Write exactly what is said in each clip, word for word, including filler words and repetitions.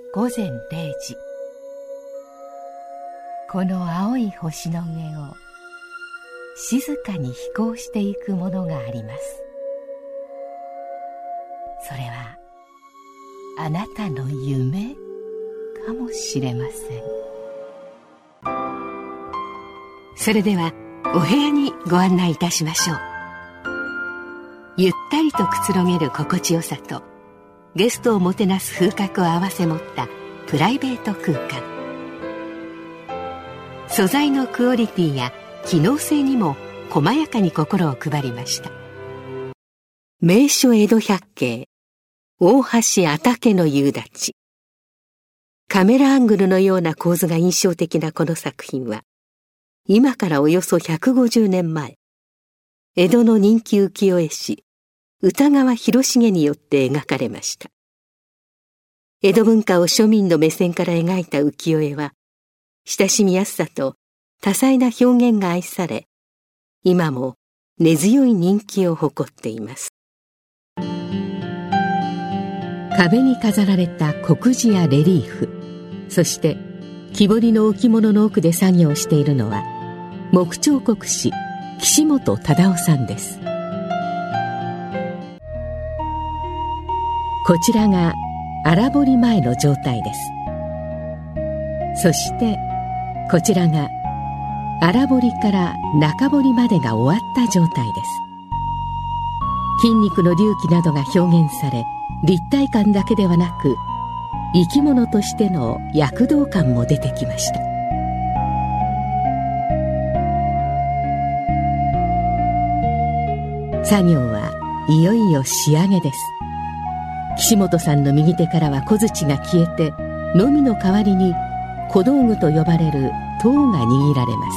ごぜんれいじ、この青い星の上を静かに飛行していくものがあります。それはあなたの夢かもしれません。それではお部屋にご案内いたしましょう。ゆったりとくつろげる心地よさとゲストをもてなす風格を併せ持ったプライベート空間。素材のクオリティや機能性にも細やかに心を配りました。名所江戸百景、大橋阿竹の夕立。カメラアングルのような構図が印象的なこの作品は、今からおよそひゃくごじゅうねんまえ、江戸の人気浮世絵師歌川広重によって描かれました。江戸文化を庶民の目線から描いた浮世絵は、親しみやすさと多彩な表現が愛され、今も根強い人気を誇っています。壁に飾られた刻字やレリーフ、そして木彫りの置物の奥で作業しているのは木彫刻師岸本忠夫さんです。こちらが荒彫り前の状態です。そしてこちらが荒彫りから中彫りまでが終わった状態です。筋肉の隆起などが表現され、立体感だけではなく生き物としての躍動感も出てきました。作業はいよいよ仕上げです。岸本さんの右手からは小槌が消えて、のみの代わりに小道具と呼ばれる刀が握られます。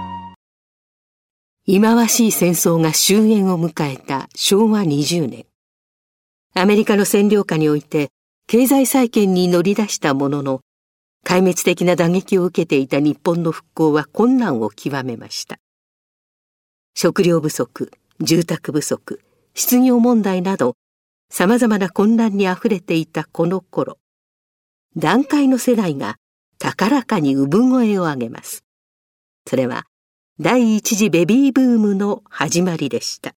忌まわしい戦争が終焉を迎えたしょうわにじゅうねん。アメリカの占領下において経済再建に乗り出したものの、壊滅的な打撃を受けていた日本の復興は困難を極めました。食料不足、住宅不足、失業問題などさまざまな混乱にあふれていたこの頃、団塊の世代が高らかに産声を上げます。それは第一次ベビーブームの始まりでした。